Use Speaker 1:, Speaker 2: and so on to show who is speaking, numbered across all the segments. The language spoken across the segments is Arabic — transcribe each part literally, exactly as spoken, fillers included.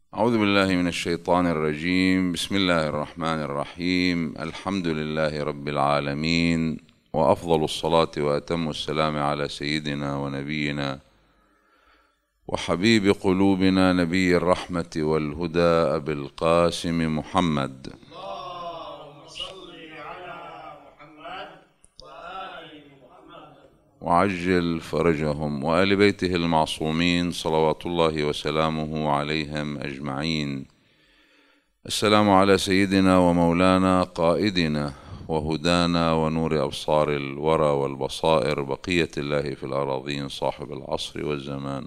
Speaker 1: أعوذ بالله من الشيطان الرجيم. بسم الله الرحمن الرحيم. الحمد لله رب العالمين، وأفضل الصلاة وأتم السلام على سيدنا ونبينا وحبيب قلوبنا نبي الرحمة والهدى أبي القاسم محمد.
Speaker 2: اللهم صل على محمد وآل محمد
Speaker 1: وعجل فرجهم وآل بيته المعصومين صلوات الله وسلامه عليهم أجمعين. السلام على سيدنا ومولانا قائدنا وهدانا ونور أبصار الورى والبصائر، بقية الله في الأراضين، صاحب العصر والزمان،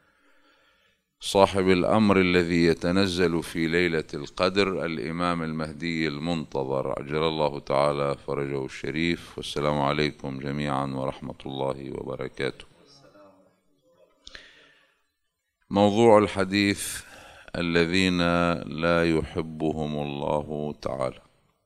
Speaker 1: صاحب الأمر الذي يتنزل في ليلة القدر، الإمام المهدي المنتظر عجل الله تعالى فرجه الشريف. والسلام عليكم جميعا ورحمة الله وبركاته. موضوع الحديث: الذين لا يحبهم الله تعالى.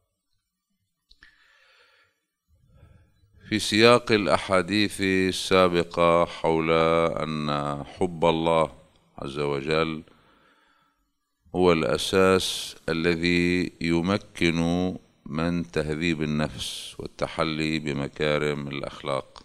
Speaker 1: في سياق الأحاديث السابقة حول أن حب الله عز وجل هو الأساس الذي يمكن من تهذيب النفس والتحلي بمكارم الأخلاق،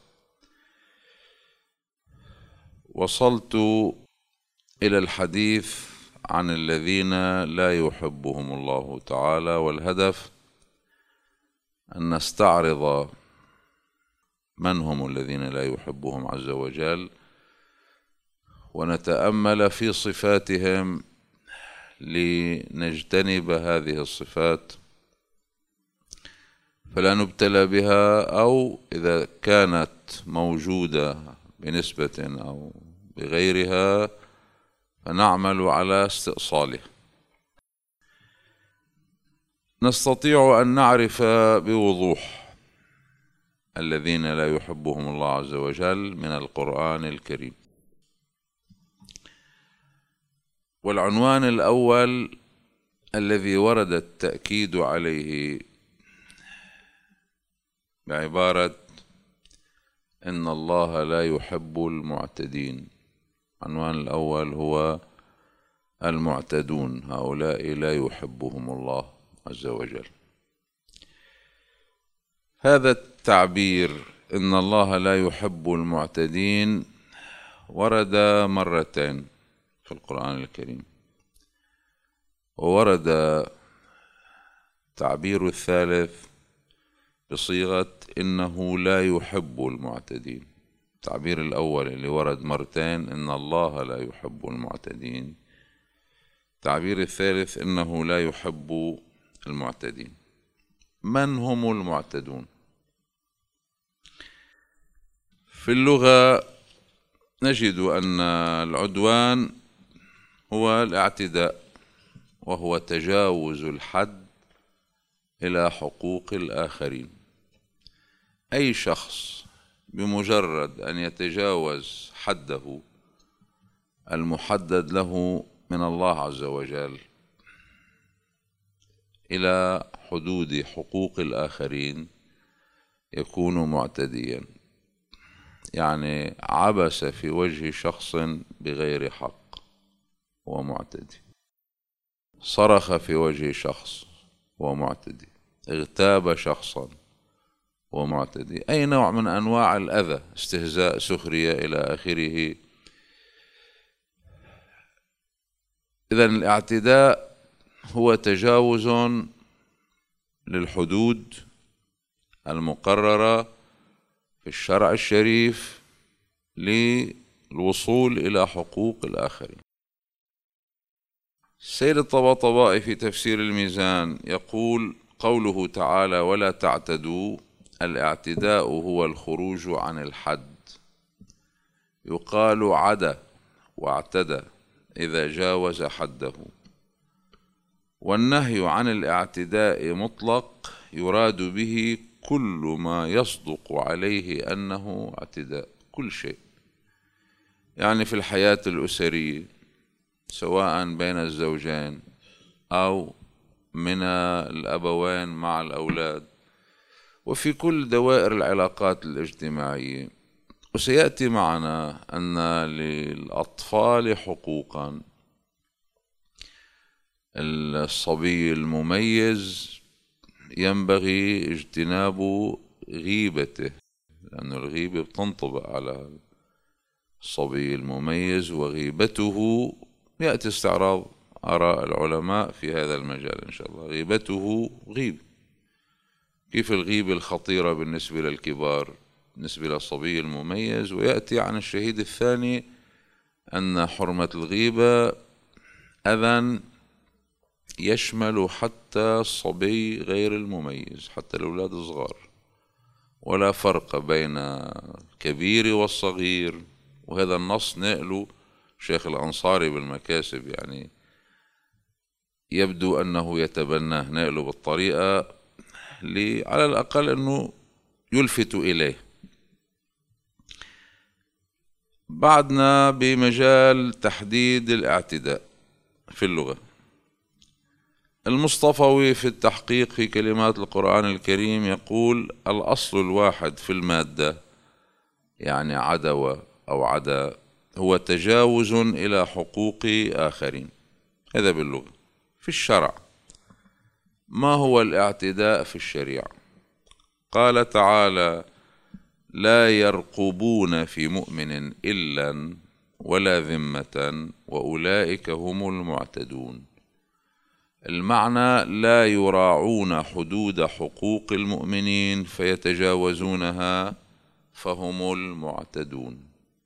Speaker 1: وصلت إلى الحديث عن الذين لا يحبهم الله تعالى، والهدف أن نستعرض من هم الذين لا يحبهم عز وجل، ونتأمل في صفاتهم لنجتنب هذه الصفات فلا نبتلى بها، أو إذا كانت موجودة بنسبة أو بغيرها فنعمل على استئصالها. نستطيع أن نعرف بوضوح الذين لا يحبهم الله عز وجل من القرآن الكريم. والعنوان الأول الذي ورد التأكيد عليه بعبارة إن الله لا يحب المعتدين. العنوان الأول هو المعتدون، هؤلاء لا يحبهم الله عز وجل. هذا التعبير إن الله لا يحب المعتدين ورد مرتين في القرآن الكريم، وورد تعبير الثالث بصيغة إنه لا يحب المعتدين. التعبير الأول اللي ورد مرتين إن الله لا يحب المعتدين، التعبير الثالث إنه لا يحب المعتدين. من هم المعتدون؟ في اللغة نجد أن العدوان هو الاعتداء، وهو تجاوز الحد إلى حقوق الآخرين. أي شخص بمجرد أن يتجاوز حده المحدد له من الله عز وجل إلى حدود حقوق الآخرين يكون معتديا، يعني عبس في وجه شخص بغير حق هو معتدي، صرخ في وجه شخص هو معتدي، اغتاب شخصا هو معتدي. أي نوع من أنواع الأذى، استهزاء، سخرية إلى آخره. إذن الاعتداء هو تجاوز للحدود المقررة في الشرع الشريف للوصول إلى حقوق الآخرين. السيد الطباطبائي في تفسير الميزان يقول: قوله تعالى ولا تعتدوا، الاعتداء هو الخروج عن الحد. يقال عدا واعتدى إذا جاوز حده. والنهي عن الاعتداء مطلق، يراد به كل ما يصدق عليه أنه اعتداء، كل شيء، يعني في الحياة الأسرية سواء بين الزوجين أو من الأبوين مع الأولاد، وفي كل دوائر العلاقات الاجتماعية. وسيأتي معنا أن للأطفال حقوقا الصبي المميز ينبغي اجتناب غيبته، لأن الغيبة بتنطبق على الصبي المميز، وغيبته يأتي استعراض آراء العلماء في هذا المجال إن شاء الله. غيبته غيب، كيف الغيبة الخطيرة بالنسبة للكبار بالنسبة للصبي المميز، ويأتي عن الشهيد الثاني أن حرمة الغيبة أذى يشمل حتى الصبي غير المميز، حتى الأولاد الصغار، ولا فرق بين الكبير والصغير. وهذا النص نقله شيخ الأنصاري بالمكاسب، يعني يبدو أنه يتبناه، نقله بالطريقة على الأقل أنه يلفت إليه. بعدنا بمجال تحديد الاعتداء في اللغة. المصطفوي في التحقيق في كلمات القرآن الكريم يقول: الأصل الواحد في المادة، يعني عدوى أو عدا، هو تجاوز إلى حقوق آخرين. هذا باللغة. في الشرع، ما هو الاعتداء في الشريعة؟ قال تعالى: لا يرقبون في مؤمن إلا ولا ذمة وأولئك هم المعتدون. المعنى: لا يراعون حدود حقوق المؤمنين فيتجاوزونها فهم المعتدون.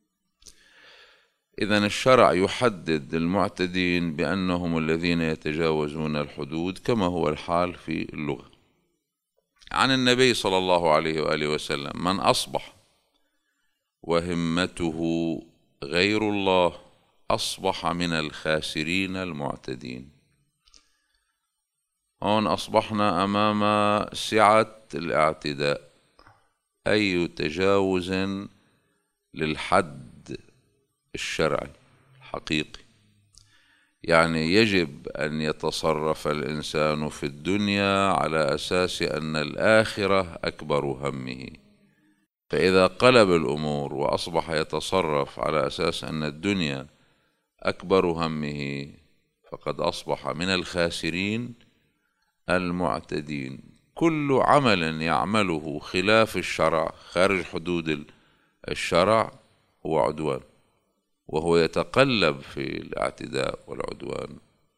Speaker 1: إذن الشرع يحدد المعتدين بأنهم الذين يتجاوزون الحدود، كما هو الحال في اللغة. عن النبي صلى الله عليه وآله وسلم: من أصبح وهمته غير الله أصبح من الخاسرين المعتدين. هون أصبحنا أمام سعة الاعتداء، أي تجاوز للحد الشرعي الحقيقي. يعني يجب أن يتصرف الإنسان في الدنيا على أساس أن الآخرة أكبر همه، فإذا قلب الأمور وأصبح يتصرف على أساس أن الدنيا أكبر همه فقد أصبح من الخاسرين المعتدين. كل عمل يعمله خلاف الشرع خارج حدود الشرع هو عدوان، وهو يتقلب في الاعتداء والعدوان.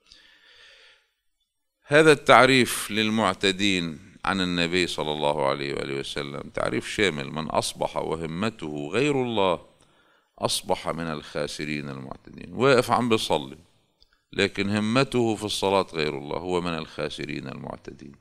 Speaker 1: هذا التعريف للمعتدين عن النبي صلى الله عليه وآله وسلم تعريف شامل. من أصبح وهمته غير الله أصبح من الخاسرين المعتدين. واقف عم بيصلي لكن همته في الصلاة غير الله، هو من الخاسرين المعتدين.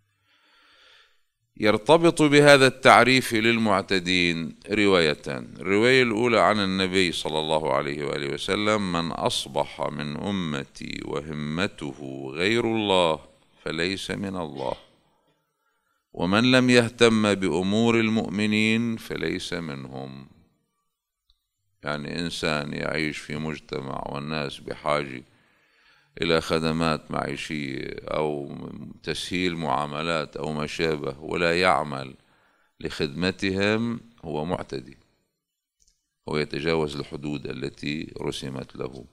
Speaker 1: يرتبط بهذا التعريف للمعتدين روايتان. الرواية الأولى عن النبي صلى الله عليه وآله وسلم: من أصبح من أمتي وهمته غير الله فليس من الله، ومن لم يهتم بأمور المؤمنين فليس منهم. يعني إنسان يعيش في مجتمع والناس بحاجة إلى خدمات معيشية أو تسهيل معاملات أو ما شابه ولا يعمل لخدمتهم، هو معتدي، هو يتجاوز الحدود التي رسمت له.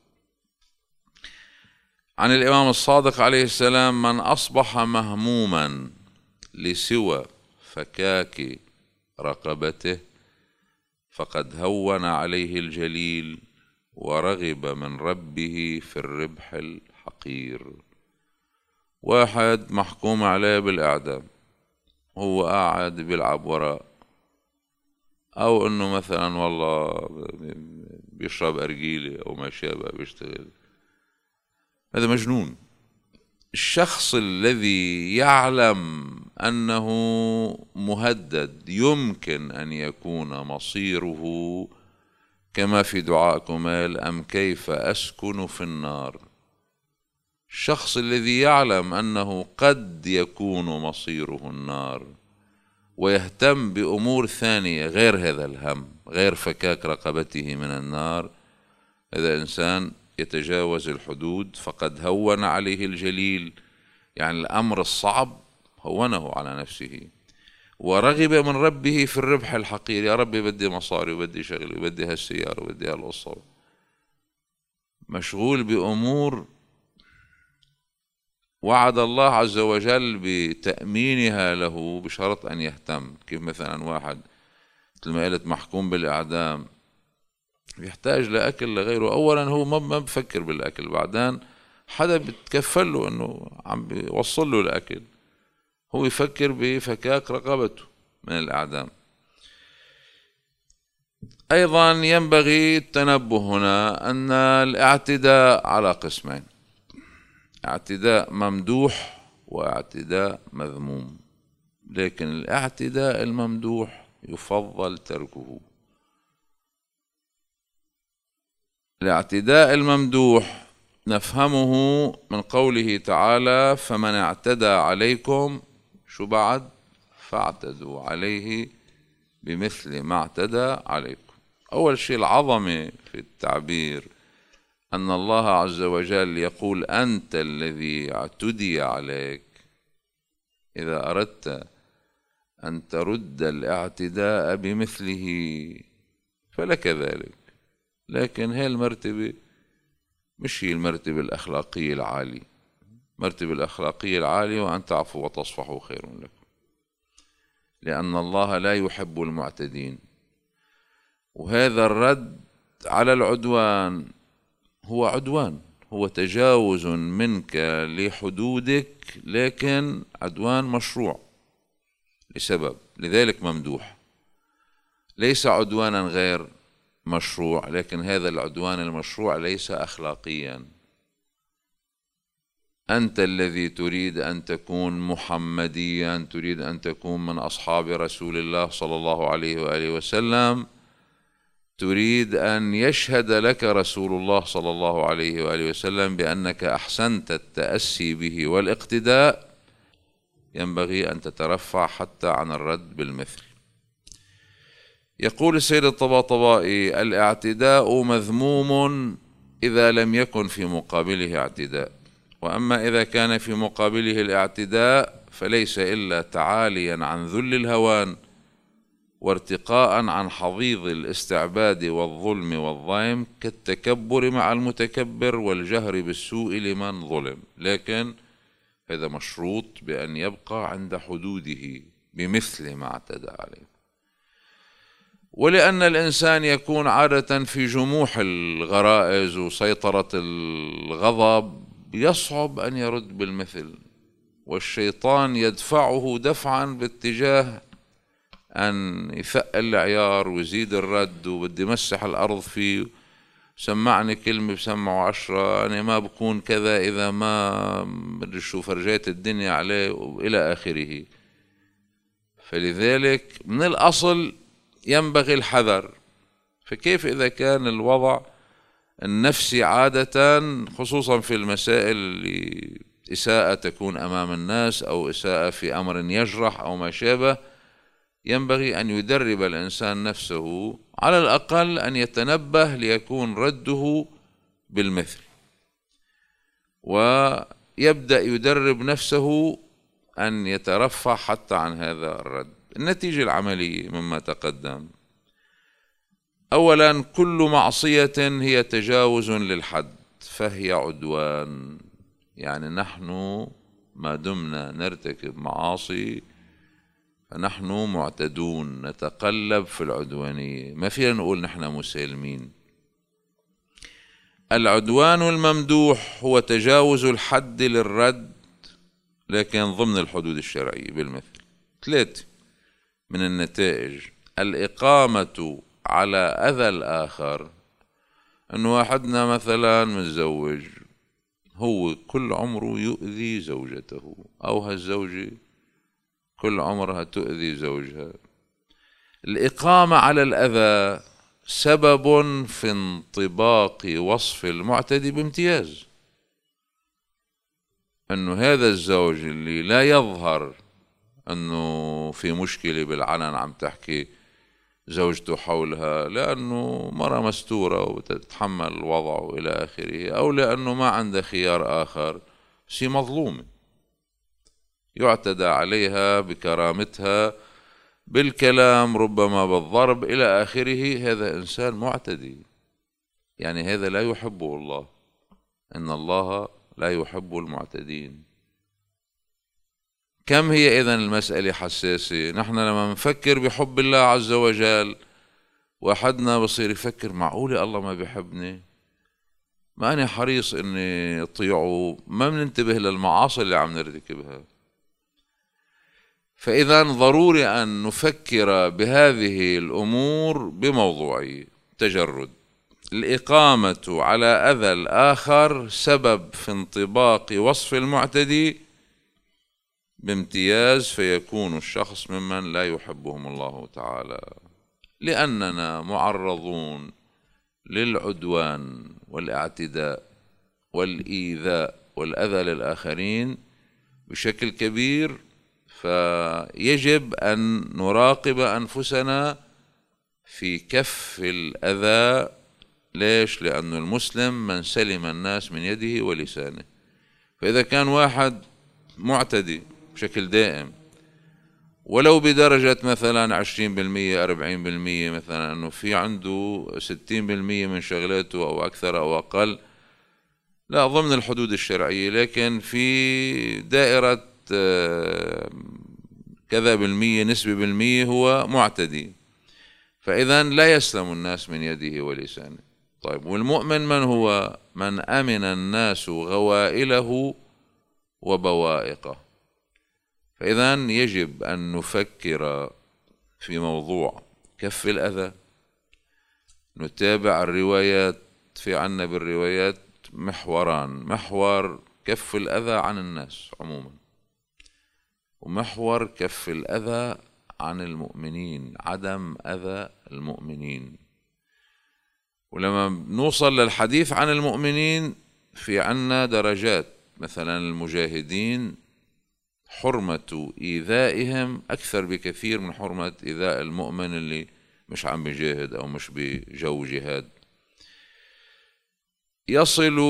Speaker 1: عن الإمام الصادق عليه السلام: من أصبح مهموما لسوى فكاك رقبته فقد هون عليه الجليل ورغب من ربه في الربح الحقير. واحد محكوم عليه بالإعدام، هو قاعد بيلعب وراء، أو إنه مثلا والله بيشرب أرجيلة أو ما شابه بيشتغل، هذا مجنون. الشخص الذي يعلم أنه مهدد يمكن أن يكون مصيره كما في دعاء كمال: أم كيف أسكن في النار. الشخص الذي يعلم أنه قد يكون مصيره النار ويهتم بأمور ثانية غير هذا الهم، غير فكاك رقبته من النار، هذا إنسان يتجاوز الحدود. فقد هون عليه الجليل، يعني الأمر الصعب هونه على نفسه. ورغب من ربه في الربح الحقير، يا ربي بدي مصاري وبدي شغل وبدي هالسيارة وبدي هالقصة، مشغول بأمور وعد الله عز وجل بتأمينها له بشرط أن يهتم. كيف مثلا واحد مثل ما قلت محكوم بالإعدام بيحتاج لأكل لغيره، أولا هو ما بفكر بالأكل، بعدين حدا بتكفل له أنه عم بيوصل له الأكل، هو يفكر بفكاك رقبته من الإعدام. أيضا ينبغي التنبه هنا أن الاعتداء على قسمين: اعتداء ممدوح واعتداء مذموم، لكن الاعتداء الممدوح يفضل تركه. الاعتداء الممدوح نفهمه من قوله تعالى: فمن اعتدى عليكم شو بعد فاعتدوا عليه بمثل ما اعتدى عليكم. أول شيء العظمة في التعبير أن الله عز وجل يقول: أنت الذي اعتدي عليك. إذا أردت أن ترد الاعتداء بمثله فلك ذلك، لكن هي المرتبة مش هي المرتبة الأخلاقية العالية. المرتبة الأخلاقية العالية وأن تعفوا وتصفحوا خير لكم، لأن الله لا يحب المعتدين. وهذا الرد على العدوان هو عدوان، هو تجاوز منك لحدودك، لكن عدوان مشروع لسبب، لذلك ممدوح، ليس عدوانا غير مشروع، لكن هذا العدوان المشروع ليس أخلاقيا. أنت الذي تريد أن تكون محمديا، تريد أن تكون من أصحاب رسول الله صلى الله عليه وآله وسلم، تريد أن يشهد لك رسول الله صلى الله عليه وآله وسلم بأنك أحسنت التأسي به والاقتداء، ينبغي أن تترفع حتى عن الرد بالمثل. يقول السيد الطباطبائي: الاعتداء مذموم إذا لم يكن في مقابله اعتداء، وأما إذا كان في مقابله الاعتداء فليس إلا تعاليا عن ذل الهوان وارتقاء عن حضيض الاستعباد والظلم والضيم، كالتكبر مع المتكبر والجهر بالسوء لمن ظلم، لكن هذا مشروط بأن يبقى عند حدوده بمثل ما اعتدى عليه. ولأن الإنسان يكون عادة في جموح الغرائز وسيطرة الغضب يصعب أن يرد بالمثل، والشيطان يدفعه دفعا باتجاه أن يثقل العيار ويزيد الرد، وبدي مسح الأرض فيه، سمعني كلمة بسمعه عشرة، أنا ما بكون كذا إذا ما بدي شو فرجيت الدنيا عليه، وإلى آخره. فلذلك من الأصل ينبغي الحذر. فكيف إذا كان الوضع النفسي عادة، خصوصا في المسائل اللي إساءة تكون أمام الناس أو إساءة في أمر يجرح أو ما شابه، ينبغي أن يدرب الإنسان نفسه على الأقل أن يتنبه ليكون رده بالمثل، ويبدأ يدرب نفسه أن يترفع حتى عن هذا الرد. النتيجة العملية مما تقدم: أولا كل معصية هي تجاوز للحد فهي عدوان، يعني نحن ما دمنا نرتكب معاصي فنحن معتدون، نتقلب في العدوانية، ما فينا نقول نحن مسالمين. العدوان الممدوح هو تجاوز الحد للرد، لكن ضمن الحدود الشرعية بالمثل. ثلاثة من النتائج: الإقامة على أذى الآخر. أنه واحدنا مثلا متزوج، هو كل عمره يؤذي زوجته، أو هالزوجة كل عمرها تؤذي زوجها. الإقامة على الأذى سبب في انطباق وصف المعتدي بامتياز، أنه هذا الزوج اللي لا يظهر أنه في مشكلة بالعلن عم تحكي زوجته حولها، لأنه مرة مستورة وتتحمل الوضع وإلى آخره، أو لأنه ما عنده خيار آخر، شي مظلومة يعتدى عليها بكرامتها بالكلام، ربما بالضرب إلى آخره، هذا إنسان معتدي، يعني هذا لا يحبه الله، إن الله لا يحب المعتدين. كم هي إذن المسألة حساسة؟ نحن لما نفكر بحب الله عز وجل واحدنا بصير يفكر معقولة الله ما بيحبني؟ ما أنا حريص إني أطيعه، ما بننتبه للمعاصي اللي عم نرتكبها. فإذا ضروري أن نفكر بهذه الأمور بموضوعية. تجرد الإقامة على أذى الآخر سبب في انطباق وصف المعتدي بامتياز، فيكون الشخص ممن لا يحبهم الله تعالى، لأننا معرضون للعدوان والاعتداء والإيذاء والأذى للآخرين بشكل كبير. فيجب أن نراقب أنفسنا في كف الأذى. ليش؟ لأن المسلم من سلم الناس من يده ولسانه. فإذا كان واحد معتدي بشكل دائم ولو بدرجة مثلا عشرين بالمية أربعين بالمية، مثلا أنه في عنده ستين بالمية من شغلاته أو أكثر أو أقل، لا ضمن الحدود الشرعية، لكن في دائرة كذا بالمية نسبة بالمية هو معتدي، فإذا لا يسلم الناس من يده ولسانه. طيب، والمؤمن من هو؟ من أمن الناس غوائله وبوائقه. فإذا يجب أن نفكر في موضوع كف الأذى، نتابع الروايات. في عنا بالروايات محوران: محور كف الأذى عن الناس عموما، ومحور كف الأذى عن المؤمنين، عدم أذى المؤمنين. ولما نوصل للحديث عن المؤمنين في عنا درجات. مثلا المجاهدين حرمة إيذائهم أكثر بكثير من حرمة إيذاء المؤمن اللي مش عم بيجاهد أو مش بجو جهاد. يصل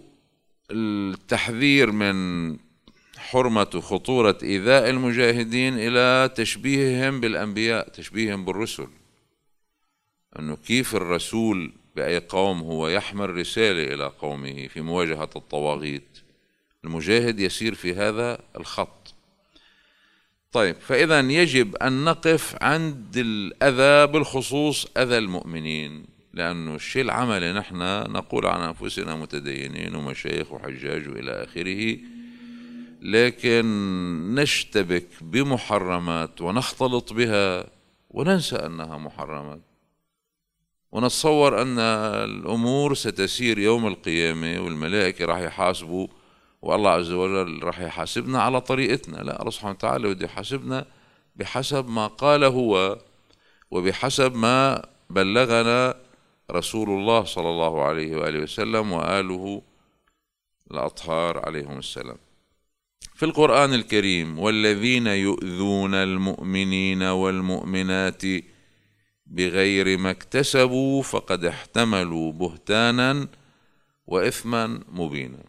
Speaker 1: التحذير من حرمة خطورة إيذاء المجاهدين إلى تشبيههم بالأنبياء، تشبيههم بالرسل، أنه كيف الرسول بأي قوم هو يحمل رسالة إلى قومه في مواجهة الطواغيت، المجاهد يسير في هذا الخط. طيب، فإذا يجب أن نقف عند الأذى، بالخصوص أذى المؤمنين، لأنه الشيء العملي نحن نقول عن أنفسنا متدينين ومشايخ وحجاج وإلى آخره، لكن نشتبك بمحرمات ونختلط بها وننسى أنها محرمات، ونتصور أن الأمور ستسير يوم القيامة والملائكة راح يحاسبوا والله عز وجل راح يحاسبنا على طريقتنا. لا، الله سبحانه وتعالى بده يحاسبنا بحسب ما قال هو وبحسب ما بلغنا رسول الله صلى الله عليه وآله وسلم وآله الأطهار عليهم السلام. في القرآن الكريم: والذين يؤذون المؤمنين والمؤمنات بغير ما اكتسبوا فقد احتملوا بهتانا وإثما مبينا.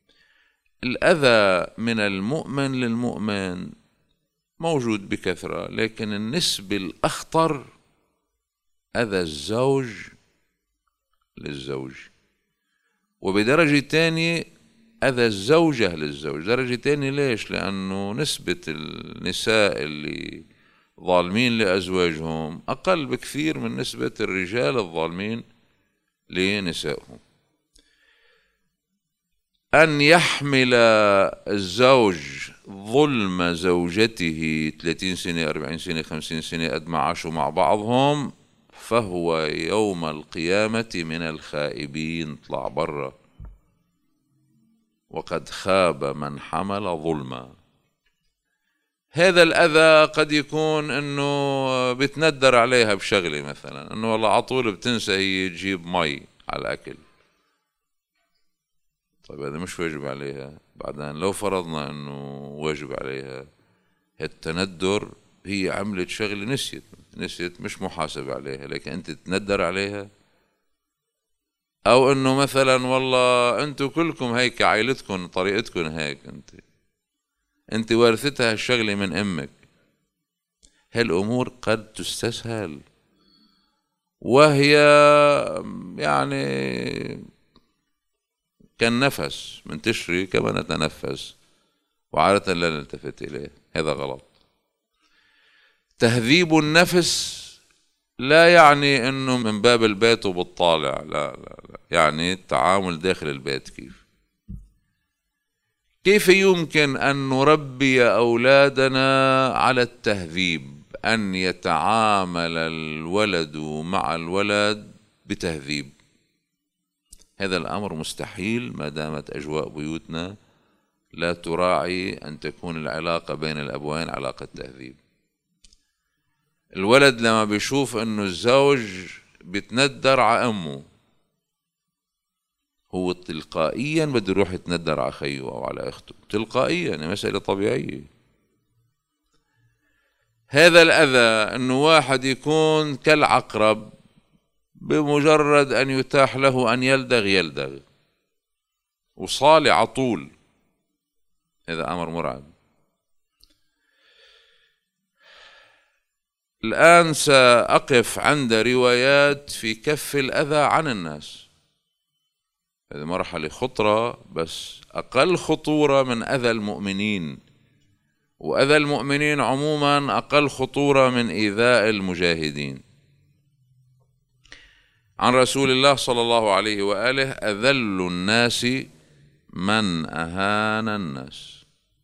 Speaker 1: الأذى من المؤمن للمؤمن موجود بكثرة، لكن النسبة الأخطر أذى الزوج للزوج، وبدرجة تانية أذى الزوجة للزوج درجة تانية. ليش؟ لأنه نسبة النساء اللي ظالمين لأزواجهم أقل بكثير من نسبة الرجال الظالمين لنسائهم. أن يحمل الزوج ظلم زوجته ثلاثين سنة أربعين سنة خمسين سنة قد ما عاشوا مع بعضهم، فهو يوم القيامة من الخائبين، طلع برا، وقد خاب من حمل ظلما. هذا الأذى قد يكون أنه بتندر عليها بشغلة، مثلا أنه والله عطول بتنسى هي تجيب مي على الأكل. طيب، هذا مش واجب عليها. بعدين لو فرضنا أنه واجب عليها، التندر هي عملت شغلة نسيت نسيت مش محاسب عليها، لكن أنت تندر عليها. أو أنه مثلا والله أنتوا كلكم هيك، عائلتكم طريقتكم هيك، أنت أنت وارثتها الشغلة من أمك. هالأمور قد تستسهل، وهي يعني كالنفس، من تشري كما نتنفس وعادة لا نلتفت إليه. هذا غلط. تهذيب النفس لا يعني انه من باب البيت وبالطالع، لا لا لا، يعني التعامل داخل البيت. كيف كيف يمكن ان نربي اولادنا على التهذيب، ان يتعامل الولد مع الولد بتهذيب؟ هذا الامر مستحيل ما دامت اجواء بيوتنا لا تراعي ان تكون العلاقة بين الابوين علاقة تهذيب. الولد لما بيشوف انه الزوج بيتندر على امه، هو تلقائيا بده يروح يتندر على خيه او على اخته، تلقائيا، يعني مسألة طبيعية. هذا الاذى انه واحد يكون كالعقرب، بمجرد ان يتاح له ان يلدغ يلدغ وصالي على طول، هذا امر مرعب. الآن سأقف عند روايات في كف الأذى عن الناس. هذه مرحلة خطرة، بس أقل خطورة من أذى المؤمنين، وأذى المؤمنين عموما أقل خطورة من إيذاء المجاهدين. عن رسول الله صلى الله عليه وآله: أذل الناس من أهان الناس.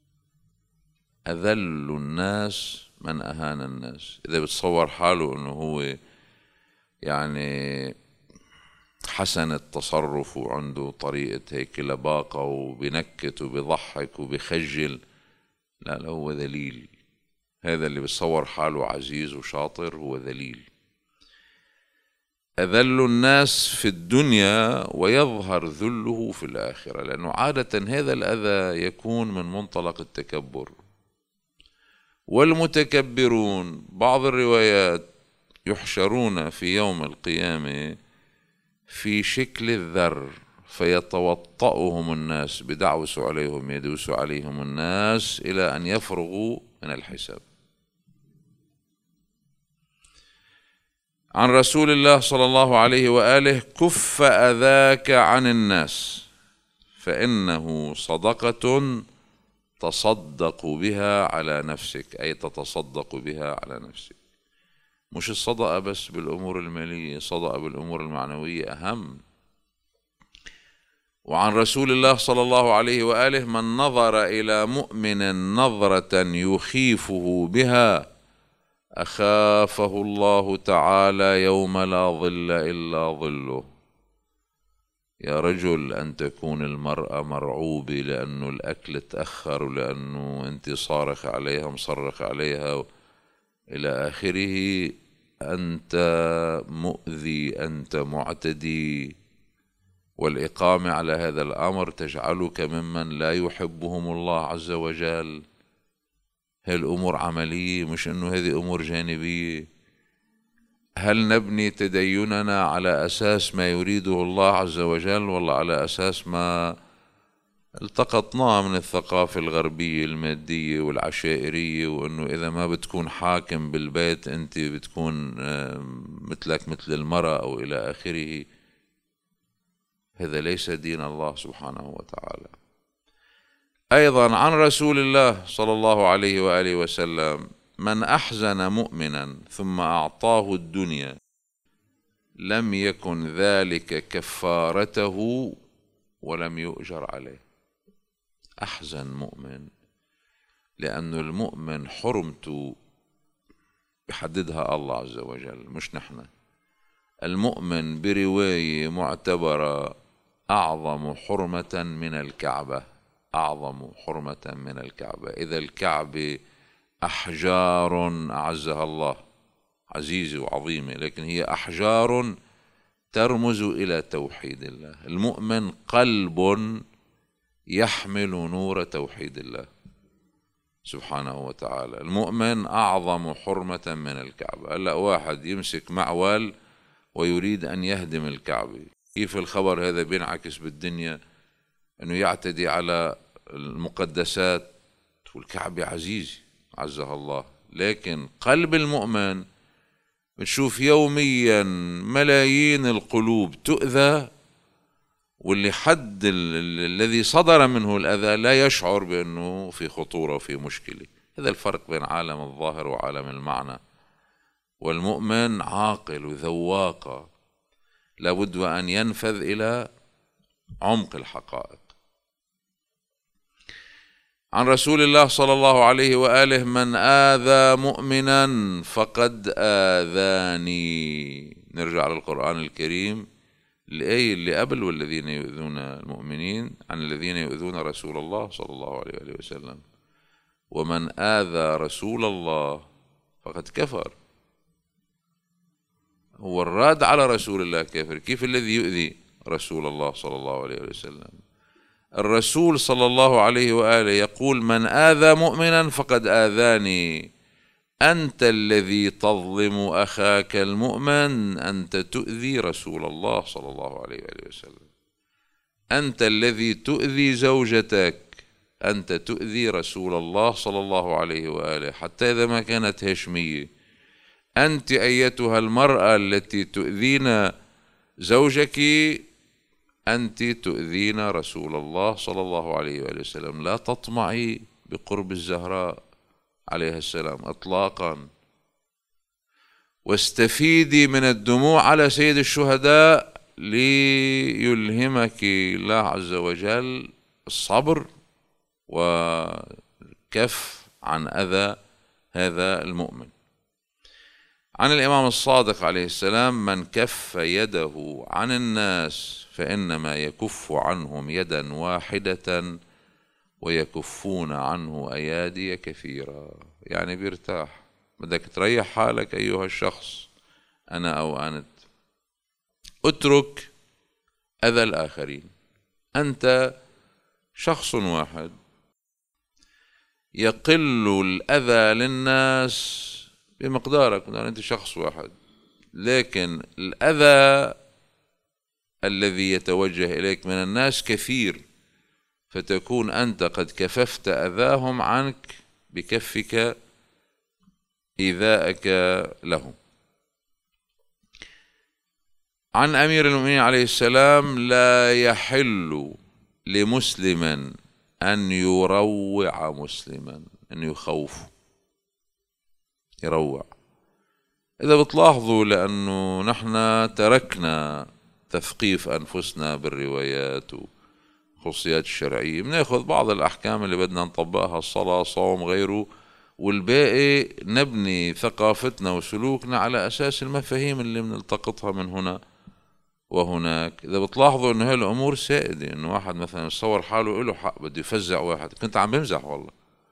Speaker 1: أذل الناس من أهان الناس. إذا بتصور حاله أنه هو يعني حسن التصرف وعنده طريقة هيك لباقة وبنكت وبضحك وبخجل، لا لا، هو ذليل. هذا اللي بتصور حاله عزيز وشاطر هو ذليل. أذل الناس في الدنيا ويظهر ذله في الآخرة، لأنه عادة هذا الأذى يكون من منطلق التكبر. والمتكبرون بعض الروايات يحشرون في يوم القيامة في شكل الذر، فيتوطأهم الناس، بدعوسوا عليهم، يدوسوا عليهم الناس إلى أن يفرغوا من الحساب. عن رسول الله صلى الله عليه وآله: كف أذاك عن الناس فإنه صدقة تصدق بها على نفسك، أي تتصدق بها على نفسك. مش الصدقة بس بالأمور المالية، صدقة بالأمور المعنوية أهم. وعن رسول الله صلى الله عليه وآله: من نظر إلى مؤمن نظرة يخيفه بها أخافه الله تعالى يوم لا ظل إلا ظله. يا رجل، أن تكون المرأة مرعوبة لأنه الأكل تأخر، ولأنه أنت صارخ عليها مصرخ عليها إلى آخره، أنت مؤذي، أنت معتدي. والإقامة على هذا الأمر تجعلك ممن لا يحبهم الله عز وجل. هذه الأمور عملية، مش أنه هذه أمور جانبية. هل نبني تديننا على أساس ما يريده الله عز وجل، والله على أساس ما التقطناه من الثقافة الغربية المادية والعشائرية، وأنه إذا ما بتكون حاكم بالبيت أنت بتكون مثلك مثل المرأة أو إلى آخره؟ هذا ليس دين الله سبحانه وتعالى. أيضا عن رسول الله صلى الله عليه وآله وسلم: من أحزن مؤمنا ثم أعطاه الدنيا لم يكن ذلك كفارته ولم يؤجر عليه. أحزن مؤمن، لأن المؤمن حرمته بحددها الله عز وجل مش نحن. المؤمن برواية معتبرة أعظم حرمة من الكعبة، أعظم حرمة من الكعبة. إذا الكعبة أحجار أعزها الله، عزيزة وعظيمة، لكن هي أحجار ترمز إلى توحيد الله. المؤمن قلب يحمل نور توحيد الله سبحانه وتعالى. المؤمن أعظم حرمة من الكعبة. هلا واحد يمسك معول ويريد أن يهدم الكعبة، كيف الخبر هذا بينعكس بالدنيا؟ أنه يعتدي على المقدسات، والكعبة عزيزة عزها الله. لكن قلب المؤمن بنشوف يوميا ملايين القلوب تؤذى، واللي حد الذي صدر منه الأذى لا يشعر بأنه في خطورة وفي مشكلة. هذا الفرق بين عالم الظاهر وعالم المعنى. والمؤمن عاقل وذواق، لابد أن ينفذ إلى عمق الحقائق. عن رسول الله صلى الله عليه وآله: من آذى مؤمنا فقد آذاني. نرجع للقرآن الكريم، الآية اللي قبل: والذين يؤذون المؤمنين، عن الذين يؤذون رسول الله صلى الله عليه وآله وسلم. ومن آذى رسول الله فقد كفر. هو الراد على رسول الله كافر، كيف الذي يؤذي رسول الله صلى الله عليه وسلم؟ الرسول صلى الله عليه وآله يقول: من آذى مؤمنا فقد آذاني. أنت الذي تظلم أخاك المؤمن، أنت تؤذي رسول الله صلى الله عليه وآله وسلم. أنت الذي تؤذي زوجتك، أنت تؤذي رسول الله صلى الله عليه وآله، حتى إذا ما كانت هشمية. أنت أيتها المرأة التي تؤذين زوجك، أنت تؤذين رسول الله صلى الله عليه وآله وسلم. لا تطمعي بقرب الزهراء عليه السلام إطلاقا، واستفيدي من الدموع على سيد الشهداء ليلهمك الله عز وجل الصبر وكف عن أذى هذا المؤمن. عن الإمام الصادق عليه السلام: من كف يده عن الناس فإنما يكف عنهم يدا واحدة ويكفون عنه أيادي كثيرة. يعني بيرتاح. بدك تريح حالك أيها الشخص، أنا أو أنت، اترك أذى الآخرين. أنت شخص واحد، يقل الأذى للناس بمقدارك، أنت شخص واحد، لكن الأذى الذي يتوجه إليك من الناس كثير، فتكون أنت قد كففت أذاهم عنك بكفك إيذاءك لهم. عن أمير المؤمنين عليه السلام: لا يحل لمسلم أن يروع مسلما، أن يخوف، يروع. إذا بتلاحظوا، لأنه نحن تركنا تثقيف أنفسنا بالروايات وخصوصيات الشرعية، بناخذ بعض الأحكام اللي بدنا نطبقها، الصلاة، صوم، غيره، والباقي نبني ثقافتنا وسلوكنا على أساس المفاهيم اللي بنلتقطها من هنا وهناك. إذا بتلاحظوا إنه هالأمور سائدة، إنه واحد مثلا يصور حاله له حق بده يفزع واحد، كنت عم بمزح والله،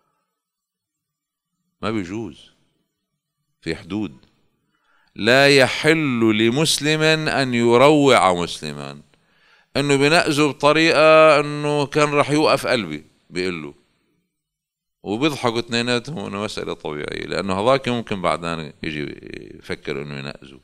Speaker 1: ما بيجوز، في حدود. لا يحل لمسلم أن يروع مسلما، إنه بنأذه بطريقة إنه كان رح يوقف قلبي بيقول له، وبيضحكوا اثنيناتهم، إنه مسألة طبيعية، لأنه هذاك ممكن بعدين يجي يفكر إنه ينأذه.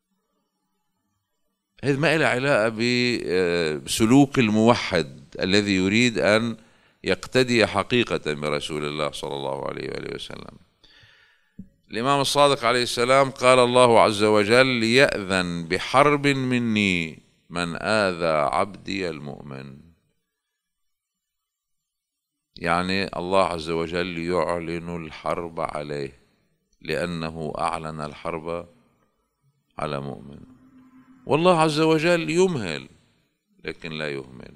Speaker 1: هذا ما له علاقة بسلوك الموحد الذي يريد أن يقتدي حقيقة برسول الله صلى الله عليه وآله وسلم. الإمام الصادق عليه السلام قال: الله عز وجل: يأذن بحرب مني من آذى عبدي المؤمن. يعني الله عز وجل يعلن الحرب عليه، لأنه أعلن الحرب على مؤمن. والله عز وجل يمهل لكن لا يهمل.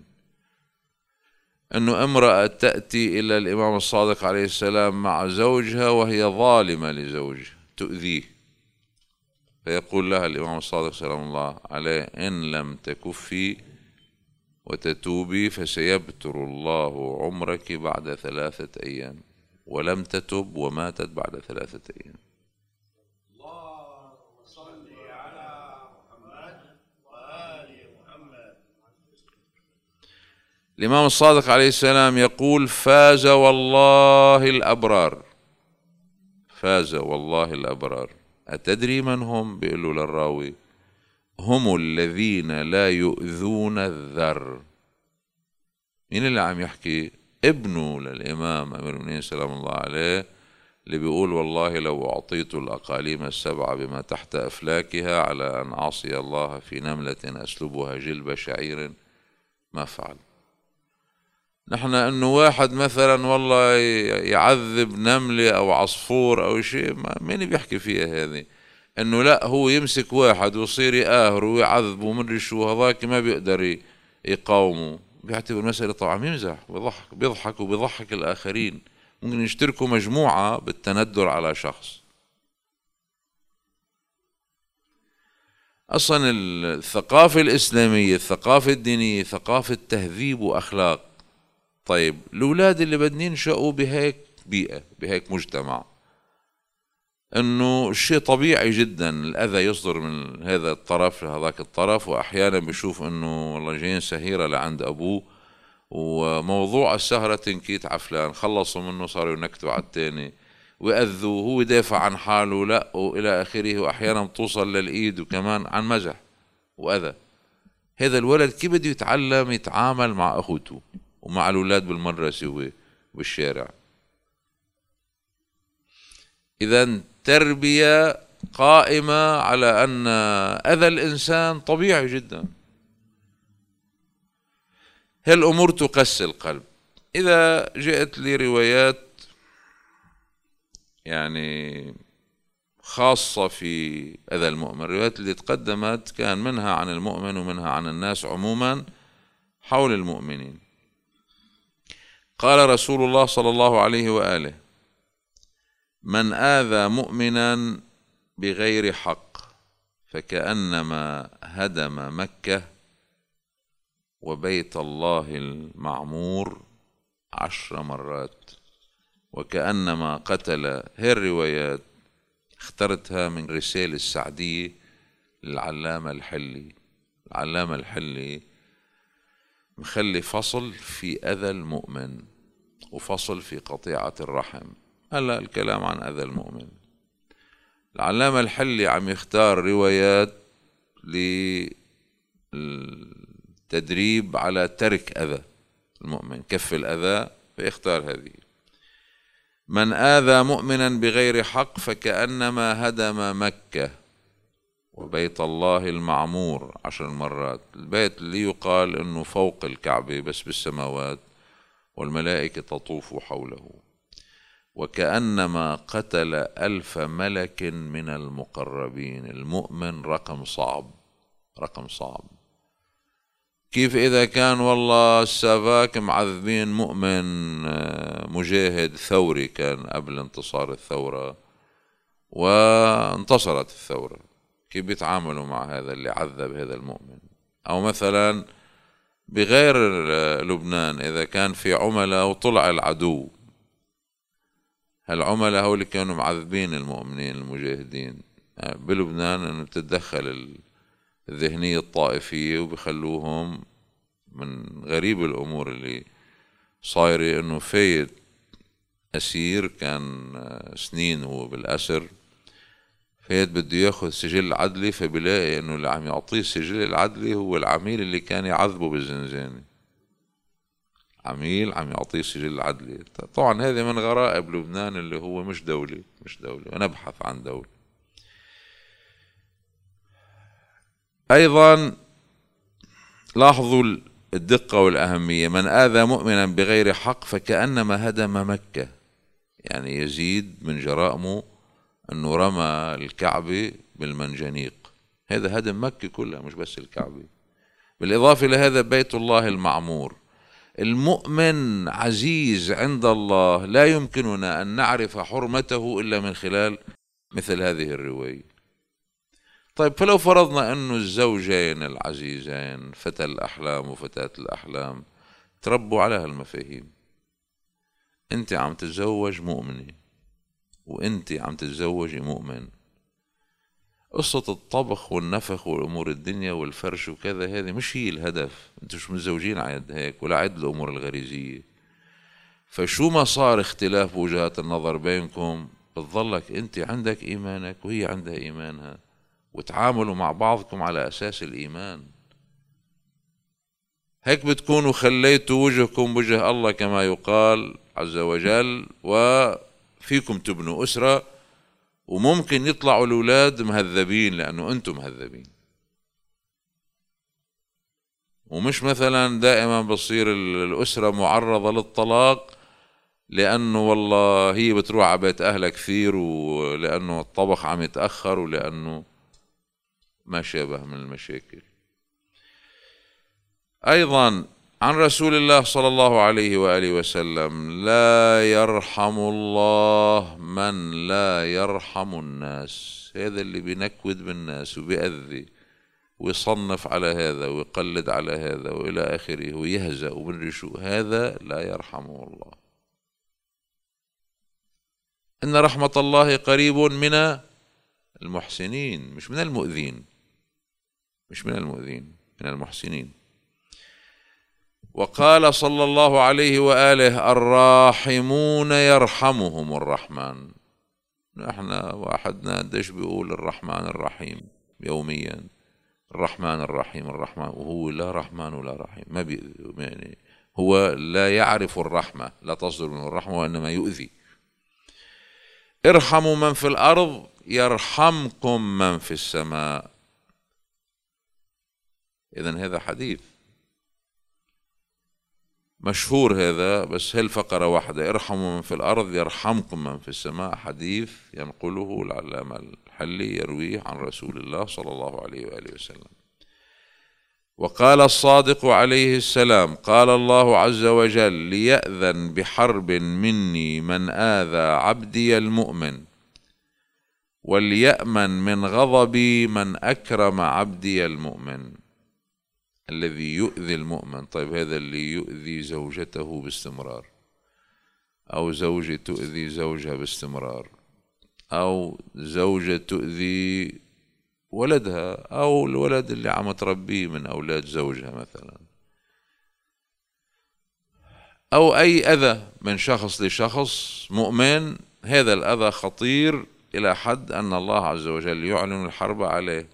Speaker 1: أنه امرأة تأتي إلى الإمام الصادق عليه السلام مع زوجها وهي ظالمة لزوجها تؤذيه، فيقول لها الإمام الصادق سلام الله عليه: إن لم تكفي وتتوبي فسيبتر الله عمرك بعد ثلاثة أيام. ولم تتب وماتت بعد ثلاثة أيام.
Speaker 2: اللهم صل على محمد وآل محمد.
Speaker 1: الإمام الصادق عليه السلام يقول: فاز والله الأبرار، فاز والله الأبرار. أتدري من هم؟ بيقولوا للراوي: هم الذين لا يؤذون الذر. مين اللي عم يحكي؟ ابنه للإمام أمير المؤمنين سلام الله عليه، اللي بيقول: والله لو أعطيت الأقاليم السبعة بما تحت أفلاكها على أن أعصي الله في نملة أسلبها جلب شعير ما فعل. نحن انه واحد مثلا والله يعذب نملة او عصفور او شيء، مين بيحكي فيها هذه؟ انه لا، هو يمسك واحد ويصير يقاهره ويعذبه ومدري شو، هذاك ما بيقدر يقاومه، بيعتبر المسألة طبعا يمزح ويضحك، بيضحك وبيضحك الآخرين. ممكن يشتركوا مجموعة بالتندر على شخص. أصلا الثقافة الإسلامية، الثقافة الدينية، ثقافة تهذيب وأخلاق. طيب الأولاد اللي بدنا ينشأوا بهيك بيئة، بهيك مجتمع، انه شيء طبيعي جدا الاذى يصدر من هذا الطرف لهذاك الطرف، واحيانا بشوف انه والله جايين سهيرة لعند ابوه وموضوع السهرة تنكيت عفلان، خلصوا منه صاروا ينكتوا على التاني ويأذوه، هو يدافع عن حاله لا والى اخره، واحيانا بتوصل للايد وكمان عن مزح واذى. هذا الولد كيف بده يتعلم يتعامل مع اخوته ومع الاولاد بالمدرسة وبالشارع؟ إذا تربية قائمة على أن أذى الإنسان طبيعي جدا. هالأمور تقسي القلب. إذا جاءت لي روايات يعني خاصة في أذى المؤمن، الروايات اللي تقدمت كان منها عن المؤمن ومنها عن الناس عموما حول المؤمنين. قال رسول الله صلى الله عليه وآله: من آذى مؤمنا بغير حق فكأنما هدم مكة وبيت الله المعمور عشر مرات، وكأنما قتل. هي الروايات اخترتها من رسالة السعدية للعلامة الحلي. العلامة الحلي مخلي فصل في أذى المؤمن وفصل في قطيعة الرحم. هلا الكلام عن أذى المؤمن. العلامة الحلي عم يختار روايات للتدريب على ترك أذى المؤمن، كف الأذى، فيختار هذه: من آذى مؤمنا بغير حق فكأنما هدم مكة وبيت الله المعمور عشر مرات. البيت اللي يقال انه فوق الكعبة بس بالسماوات، والملائكة تطوف حوله. وكأنما قتل ألف ملك من المقربين. المؤمن رقم صعب، رقم صعب. كيف إذا كان والله السافاك معذبين مؤمن مجاهد ثوري كان قبل انتصار الثورة وانتصرت الثورة، كيف بيتعاملوا مع هذا اللي عذب هذا المؤمن؟ أو مثلا بغير لبنان إذا كان في عملاء وطلع العدو، هالعملاء هؤلاء كانوا معذبين المؤمنين المجاهدين. بلبنان انه بتتدخل الذهنية الطائفية وبخلوهم، من غريب الامور اللي صايرة انه فايت اسير كان سنين هو بالاسر، فايت بده ياخذ سجل عدلي، فبلاقي انه اللي عم يعطيه السجل العدلي هو العميل اللي كان يعذبه بالزنزانة. عميل عم يعطيه سجل عدلي. طبعا هذه من غرائب لبنان اللي هو مش دولة، مش دولة، ونبحث عن دولة. أيضا لاحظوا الدقة والأهمية: من آذى مؤمنا بغير حق فكأنما هدم مكة. يعني يزيد من جرائمه أنه رمى الكعبة بالمنجنيق، هذا هدم مكة كلها مش بس الكعبة. بالإضافة لهذا بيت الله المعمور. المؤمن عزيز عند الله، لا يمكننا أن نعرف حرمته إلا من خلال مثل هذه الرواية. طيب فلو فرضنا أنه الزوجين العزيزين فتى الأحلام وفتاة الأحلام تربوا على هالمفاهيم، أنت عم تتزوج مؤمنة وأنت عم تتزوجي مؤمن، قصة الطبخ والنفخ والأمور الدنيا والفرش وكذا هذه مش هي الهدف. أنتوا مش متزوجين عيد هيك ولا عد الأمور الغريزية. فشو ما صار اختلاف وجهات النظر بينكم، بتظلك أنت عندك إيمانك وهي عندها إيمانها، وتعاملوا مع بعضكم على أساس الإيمان. هيك بتكونوا خليتوا وجهكم وجه الله كما يقال عز وجل، وفيكم تبنوا أسرة، وممكن يطلعوا الأولاد مهذبين لأنه أنتم مهذبين. ومش مثلا دائما بصير الأسرة معرضة للطلاق لأنه والله هي بتروح على بيت أهلها كثير، ولأنه الطبخ عم يتأخر، ولأنه ما شابه من المشاكل. أيضا عن رسول الله صلى الله عليه وآله وسلم: لا يرحم الله من لا يرحم الناس. هذا اللي بينكد بالناس وبيأذي ويصنف على هذا ويقلد على هذا وإلى آخره ويهزأ وبالرشوء، هذا لا يرحمه الله. إن رحمة الله قريب من المحسنين، مش من المؤذين، مش من المؤذين، من المحسنين. وقال صلى الله عليه وآله: الراحمون يرحمهم الرحمن. احنا واحدنا قديش بيقول الرحمن الرحيم يوميا، الرحمن الرحيم الرحمن، وهو لا رحمن ولا رحيم، ما بي يعني هو لا يعرف الرحمة، لا تصدر منه الرحمة وإنما يؤذي. ارحموا من في الأرض يرحمكم من في السماء. إذن هذا حديث مشهور هذا، بس هالفقرة واحدة: ارحموا من في الأرض يرحمكم من في السماء. حديث ينقله العلامة الحلي يرويه عن رسول الله صلى الله عليه وآله وسلم. وقال الصادق عليه السلام: قال الله عز وجل: ليأذن بحرب مني من آذى عبدي المؤمن، وليأمن من غضبي من أكرم عبدي المؤمن. الذي يؤذي المؤمن، طيب هذا اللي يؤذي زوجته باستمرار، أو زوجة تؤذي زوجها باستمرار، أو زوجة تؤذي ولدها، أو الولد اللي عم تربيه من أولاد زوجها مثلا، أو أي أذى من شخص لشخص مؤمن، هذا الأذى خطير إلى حد أن الله عز وجل يعلن الحرب عليه.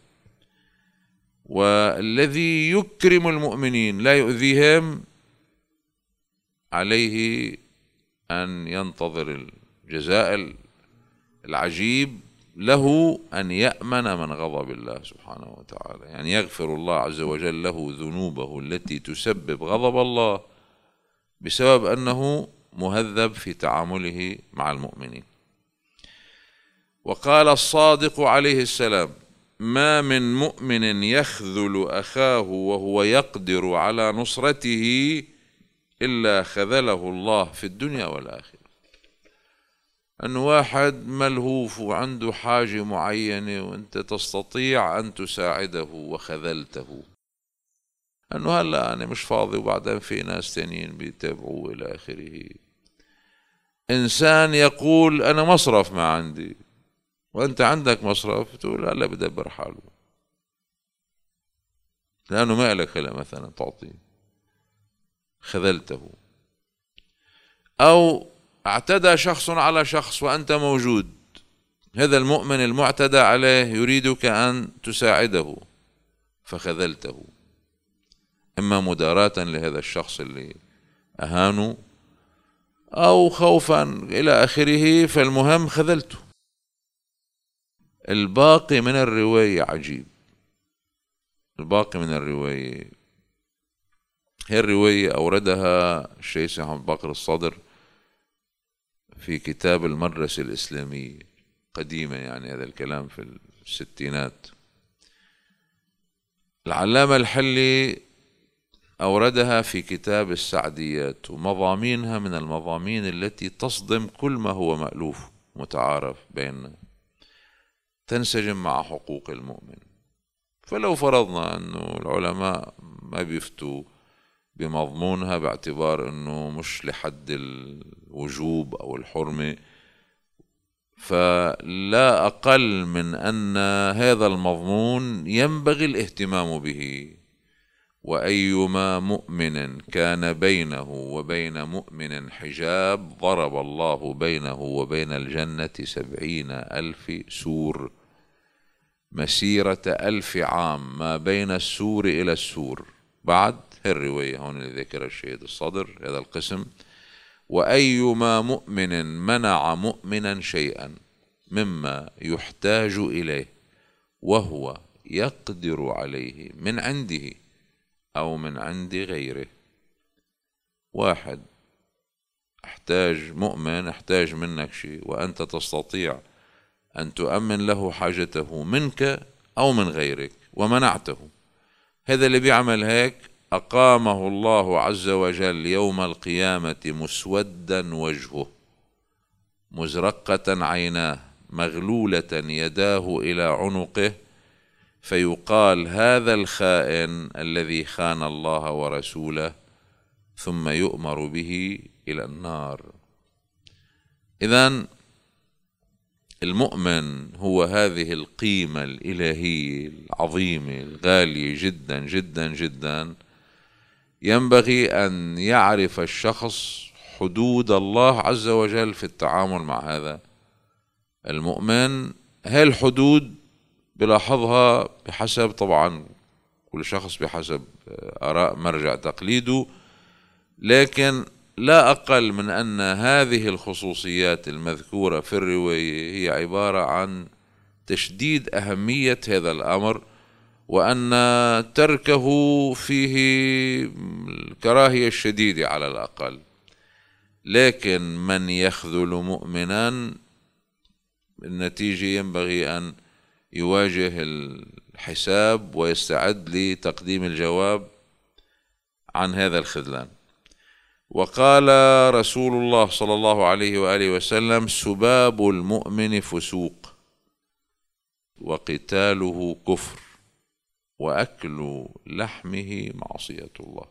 Speaker 1: والذي يكرم المؤمنين لا يؤذيهم عليه أن ينتظر الجزاء العجيب له، أن يأمن من غضب الله سبحانه وتعالى، يعني يغفر الله عز وجل له ذنوبه التي تسبب غضب الله بسبب أنه مهذب في تعامله مع المؤمنين. وقال الصادق عليه السلام: ما من مؤمن يخذل أخاه وهو يقدر على نصرته إلا خذله الله في الدنيا والآخرة. أن واحد ملهوف وعنده حاجة معينة وأنت تستطيع أن تساعده وخذلته، أنه هلأ أنا مش فاضي وبعدين في ناس تانيين بيتابعوه إلى آخره. إنسان يقول أنا مصرف ما عندي، وأنت عندك مصرف، تقول هلا بدبر حاله، لأنه ما لك خلق مثلا تعطيه، خذلته. أو اعتدى شخص على شخص وأنت موجود، هذا المؤمن المعتدى عليه يريدك أن تساعده فخذلته، إما مداراة لهذا الشخص اللي أهانه أو خوفا إلى آخره، فالمهم خذلته. الباقي من الرواية عجيب، الباقي من الرواية، هي الرواية أوردها الشيخ محمد باقر الصدر في كتاب المدرسة الإسلامية قديما، يعني هذا الكلام في الستينات. العلامة الحلي أوردها في كتاب السعديات، ومضامينها من المضامين التي تصدم كل ما هو مألوف متعارف بيننا، تنسجم مع حقوق المؤمن. فلو فرضنا أنه العلماء ما بيفتوا بمضمونها باعتبار أنه مش لحد الوجوب أو الحرمة، فلا أقل من أن هذا المضمون ينبغي الاهتمام به. وأيما مؤمن كان بينه وبين مؤمن حجاب ضرب الله بينه وبين الجنة سبعين ألف سور، مسيرة ألف عام ما بين السور إلى السور. بعد الرواية هون اللي ذكر الشهيد الصدر هذا القسم: وأيما مؤمن منع مؤمنا شيئا مما يحتاج إليه وهو يقدر عليه من عنده أو من عند غيره. واحد احتاج مؤمن احتاج منك شيء وأنت تستطيع أن تؤمن له حاجته منك أو من غيرك ومنعته، هذا اللي بيعمل هيك أقامه الله عز وجل يوم القيامة مسودا وجهه، مزرقة عيناه، مغلولة يداه إلى عنقه، فيقال هذا الخائن الذي خان الله ورسوله، ثم يؤمر به إلى النار. إذن المؤمن هو هذه القيمة الإلهية العظيمة الغالية جدا جدا جدا، ينبغي أن يعرف الشخص حدود الله عز وجل في التعامل مع هذا المؤمن. هاي الحدود بلاحظها بحسب طبعا كل شخص بحسب آراء مرجع تقليده، لكن لا أقل من أن هذه الخصوصيات المذكورة في الرواية هي عبارة عن تشديد أهمية هذا الأمر، وأن تركه فيه الكراهية الشديدة على الأقل. لكن من يخذل مؤمنا النتيجة ينبغي أن يواجه الحساب ويستعد لتقديم الجواب عن هذا الخذلان. وقال رسول الله صلى الله عليه وآله وسلم: سباب المؤمن فسوق وقتاله كفر وأكل لحمه معصية الله.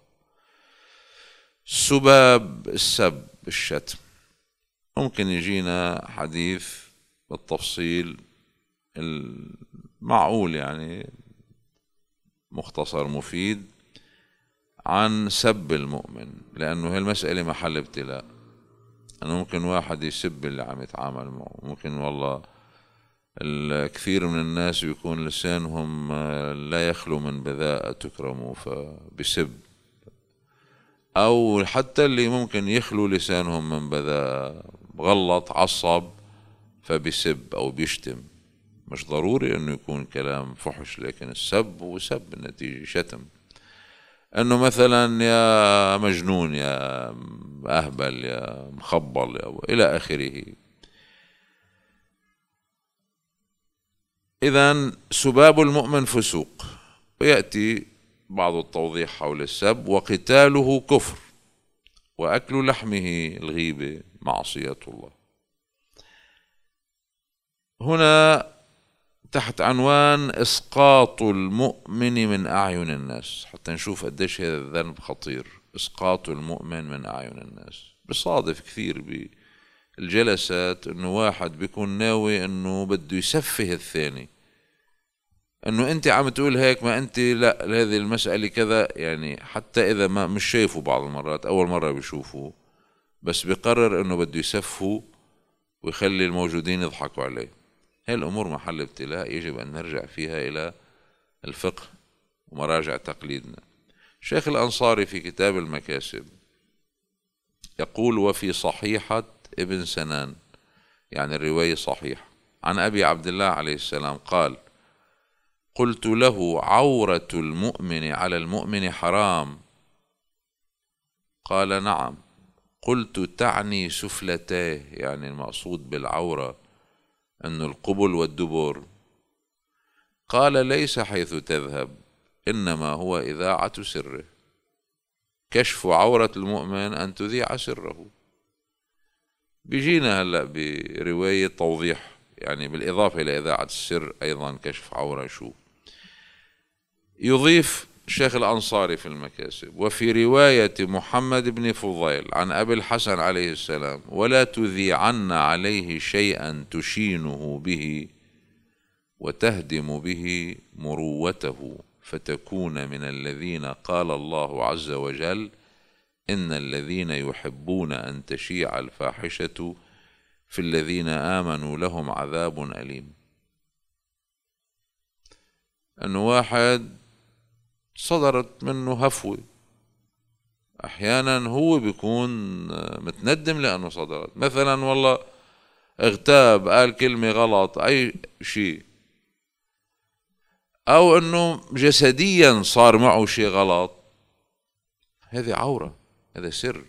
Speaker 1: السباب السب الشتم، ممكن يجينا حديث بالتفصيل المعقول يعني مختصر مفيد عن سب المؤمن، لأنه هي المسألة محل ابتلاء. أنه ممكن واحد يسب اللي عم يتعامل معه، ممكن والله الكثير من الناس يكون لسانهم لا يخلو من بذاءة تكرموا فبسب، أو حتى اللي ممكن يخلو لسانهم من بذاءة غلط عصب فبسب أو بيشتم. مش ضروري أنه يكون كلام فحش، لكن السب هو سب، النتيجة شتم. أنه مثلا يا مجنون يا أهبل يا مخبل يا إلى آخره. إذن سباب المؤمن فسوق، ويأتي بعض التوضيح حول السب. وقتاله كفر وأكل لحمه الغيبة معصية الله. هنا تحت عنوان إسقاط المؤمن من أعين الناس، حتى نشوف قديش هذا الذنب خطير. إسقاط المؤمن من أعين الناس. بصادف كثير بالجلسات أنه واحد بيكون ناوي أنه بده يسفه الثاني، أنه أنت عم تقول هيك، ما أنت لا هذه المسألة كذا، يعني حتى إذا ما مش شايفه بعض المرات أول مرة بيشوفه، بس بيقرر أنه بده يسفه ويخلي الموجودين يضحكوا عليه. هاي الأمور محل ابتلاء يجب أن نرجع فيها إلى الفقه ومراجع تقليدنا. الشيخ الأنصاري في كتاب المكاسب يقول: وفي صحيحة ابن سنان، يعني الرواية صحيح، عن أبي عبد الله عليه السلام قال: قلت له: عورة المؤمن على المؤمن حرام؟ قال: نعم. قلت: تعني سفلتاه؟ يعني المقصود بالعورة أن القبل والدبر؟ قال: ليس حيث تذهب، إنما هو إذاعة سره. كشف عورة المؤمن أن تذيع سره. بيجينا هلأ برواية توضيح، يعني بالإضافة إلى إذاعة السر أيضا كشف عورة شو. يضيف الشيخ الأنصاري في المكاسب: وفي رواية محمد بن فضيل عن أبي الحسن عليه السلام: ولا تذيعن عليه شيئا تشينه به وتهدم به مروته، فتكون من الذين قال الله عز وجل: إن الذين يحبون أن تشيع الفاحشة في الذين آمنوا لهم عذاب أليم. أنه واحد صدرت منه هفوة، أحيانا هو بيكون متندم لأنه صدرت، مثلا والله اغتاب، قال كلمة غلط، أي شيء، أو أنه جسديا صار معه شيء غلط، هذه عورة، هذا سر.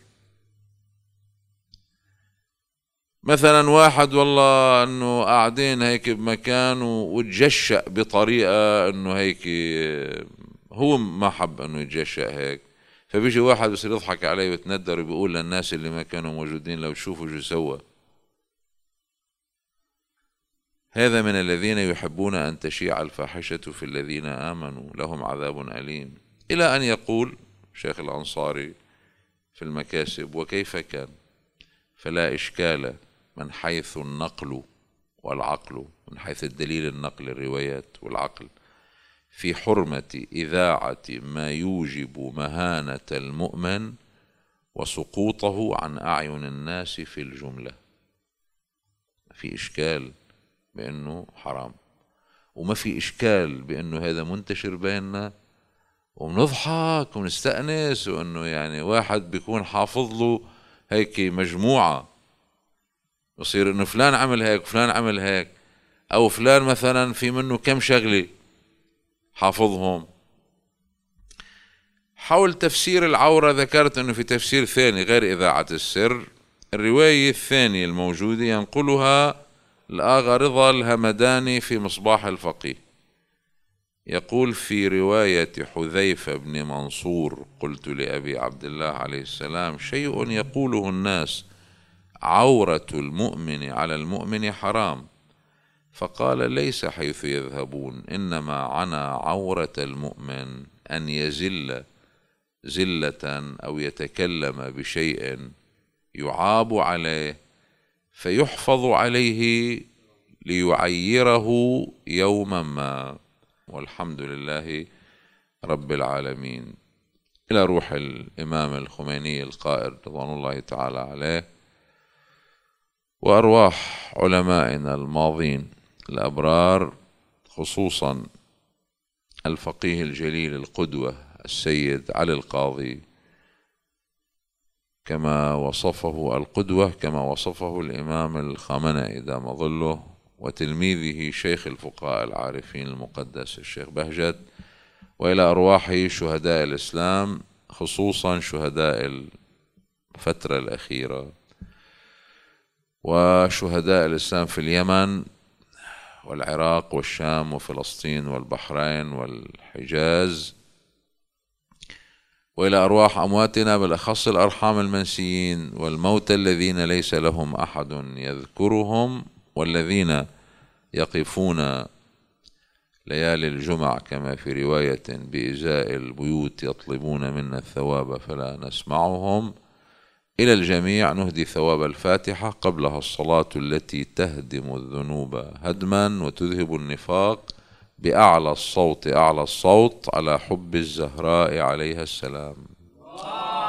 Speaker 1: مثلا واحد والله انه قاعدين هيك بمكان وتجشأ بطريقة انه هيك هو ما حب انه يتجشأ هيك، فبيجي واحد بصير يضحك عليه ويتندر وبيقول للناس اللي ما كانوا موجودين لو تشوفوا شو سوى. هذا من الذين يحبون أن تشيع الفاحشة في الذين آمنوا لهم عذاب أليم، إلى أن يقول شيخ الأنصاري في المكاسب: وكيف كان فلا إشكال من حيث النقل والعقل، من حيث الدليل النقل الروايات والعقل، في حرمة إذاعة ما يوجب مهانة المؤمن وسقوطه عن أعين الناس في الجملة. في إشكال بأنه حرام، وما في إشكال بأنه هذا منتشر بيننا وبنضحك ونستأنس، وأنه يعني واحد بيكون حافظ له هيك مجموعة، بصير أنه فلان عمل هيك وفلان عمل هيك، أو فلان مثلا في منه كم شغلة حافظهم. حول تفسير العورة ذكرت أنه في تفسير ثاني غير إذاعة السر، الرواية الثانية الموجودة ينقلها الآغا رضا الهمداني في مصباح الفقيه، يقول في رواية حذيفة بن منصور: قلت لأبي عبد الله عليه السلام: شيء يقوله الناس عورة المؤمن على المؤمن حرام، فقال: ليس حيث يذهبون، إنما عنى عورة المؤمن أن يزل زلة أو يتكلم بشيء يعاب عليه فيحفظ عليه ليعيره يوما ما. والحمد لله رب العالمين. إلى روح الإمام الخميني القائد رضوان الله تعالى عليه، وأرواح علمائنا الماضين الأبرار، خصوصا الفقيه الجليل القدوة السيد علي القاضي كما وصفه القدوة، كما وصفه الإمام الخامنئي دام ظله، وتلميذه شيخ الفقهاء العارفين المقدس الشيخ بهجت، وإلى أرواح شهداء الإسلام، خصوصا شهداء الفترة الأخيرة وشهداء الإسلام في اليمن والعراق والشام وفلسطين والبحرين والحجاز، وإلى أرواح أمواتنا بالأخص الأرحام المنسيين والموتى الذين ليس لهم أحد يذكرهم، والذين يقفون ليالي الجمع كما في رواية بإزاء البيوت يطلبون منا الثواب فلا نسمعهم. إلى الجميع نهدي ثواب الفاتحة قبلها الصلاة التي تهدم الذنوب هدما وتذهب النفاق بأعلى الصوت أعلى الصوت على حب الزهراء عليها السلام.